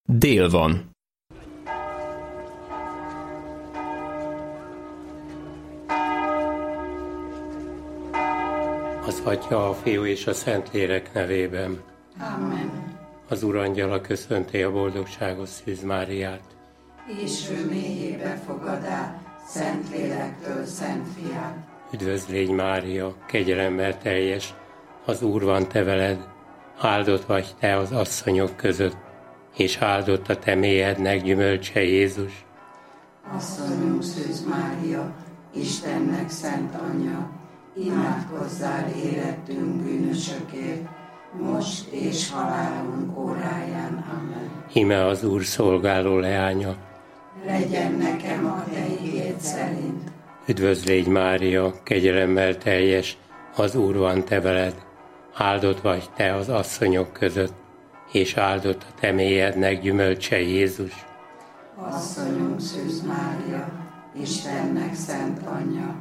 Dél van. Az Atya, a Fiú és a Szentlélek nevében. Amen. Az Urangyala köszönti a boldogságos Szűz Máriát. És ő mélyébe fogadá, Szentlélektől Szent Fiát. Üdvözlégy Mária, kegyelemmel teljes, az Úr van te veled, áldott vagy te az asszonyok között, és áldott a te mélyednek gyümölcse Jézus. Asszonyunk Szűz Mária, Istennek szent anyja, imádkozzál érettünk bűnösökért, most és halálunk óráján. Amen. Íme az Úr szolgáló leánya. Legyen nekem a te igéd szerint. Üdvözlégy Mária, kegyelemmel teljes, az Úr van te veled, áldott vagy te az asszonyok között, és áldott a te mélyednek gyümölcse Jézus. Asszonyunk Szűz Mária, Istennek szent anyja,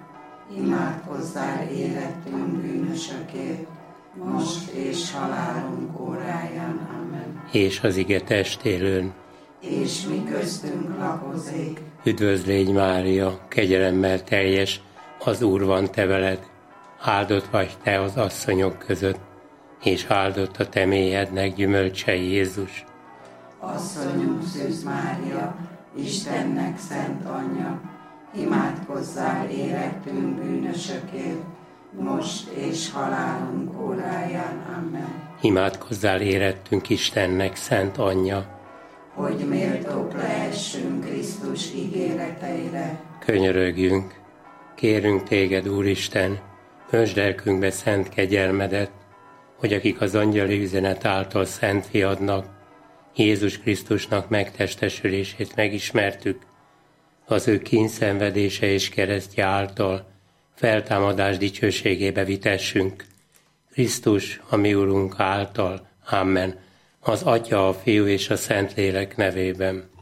imádkozzál érettünk bűnösökért, most és halálunk óráján. Amen. És az ige testélőn. És mi köztünk lakozik. Üdvözlégy Mária, kegyelemmel teljes, az Úr van te veled, áldott vagy te az asszonyok között, és áldott a te mélyednek gyümölcse Jézus. Asszonyunk Szűz Mária, Istennek szent anyja, imádkozzál érettünk bűnösökért, most és halálunk óráján. Amen. Imádkozzál érettünk Istennek szent anyja, hogy méltók lehessünk Krisztus ígéreteire. könyörögjünk, kérünk téged, Úristen, öntsd lelkünkbe szent kegyelmedet, hogy akik az angyali üzenet által szent fiadnak, Jézus Krisztusnak megtestesülését megismertük, az ő kínszenvedése és keresztje által feltámadás dicsőségébe vitessünk. Krisztus, a mi Urunk által. Amen. Az Atya, a Fiú és a Szentlélek nevében.